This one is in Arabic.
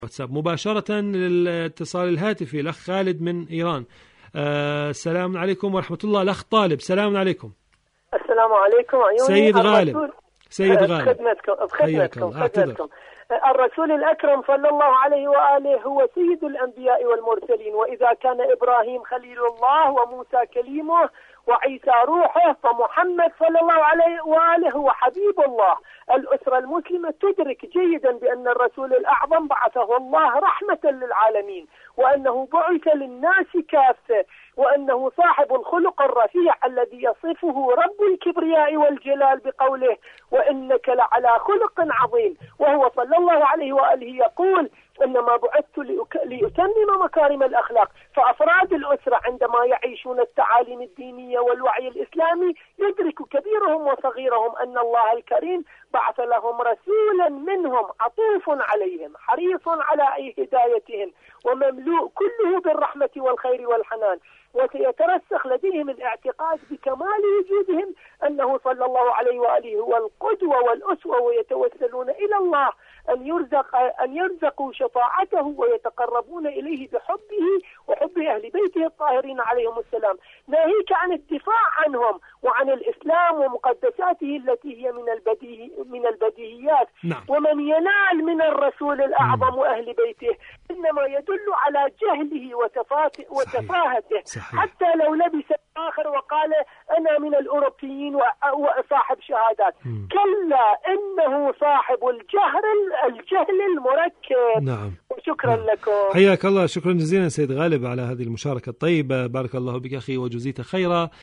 واتساب مباشرة للاتصال الهاتفي. الأخ خالد من إيران. السلام عليكم ورحمة الله. الأخ طالب، السلام عليكم. السلام عليكم عيوني. سيد غالب. سيد غالب، بخدمتكم. الرسول الأكرم صلى الله عليه وآله هو سيد الأنبياء والمرسلين، وإذا كان إبراهيم خليل الله وموسى كليمه وعيسى روحه، فمحمد صلى الله عليه وآله هو حبيب الله. الأسرة المسلمة تدرك جيدا بأن الرسول الأعظم بعثه الله رحمة للعالمين، وأنه بعث للناس كافة، وأنه صاحب الخلق الرفيع الذي يصفه رب الكبرياء والجلال بقوله وإنك لعلى خلق عظيم. وهو صلى الله عليه وآله يقول إنما بعثت لأتمم مكارم الأخلاق. فأفراد الأسرة عندما يعيشون التعاليم الدينية والوعي الإسلامي يدرك كبيرهم وصغيرهم أن الله الكريم بعث لهم رسولا منهم عطوف عليهم حريص على هدايتهم ومملوء كله بالرحمة والخير والحنان. وسيترسخ لديهم الاعتقاد بكمال وجودهم أنه صلى الله عليه وآله هو القدوة والأسوة، ويتوسلون إلى الله أن يرزقوا شفاعته ويتقربون إليه بحبه وحب أهل بيته الطاهرين عليهم السلام، ناهيك عن الدفاع عنهم وعن الإسلام ومقدساته التي هي من البديهيات. نعم. ومن ينال من الرسول الأعظم وأهل بيته إنما يدل على جهله وتفاهته. حتى لو لبس آخر وقال أنا من الأوروبيين وصاحب شهادات، كلا إنه صاحب الجهل المركب. نعم. وشكرا لكم. حياك الله، شكرا جزيلا سيد غالب على هذه المشاركة الطيبة. بارك الله بك أخي وجزيت خيرا.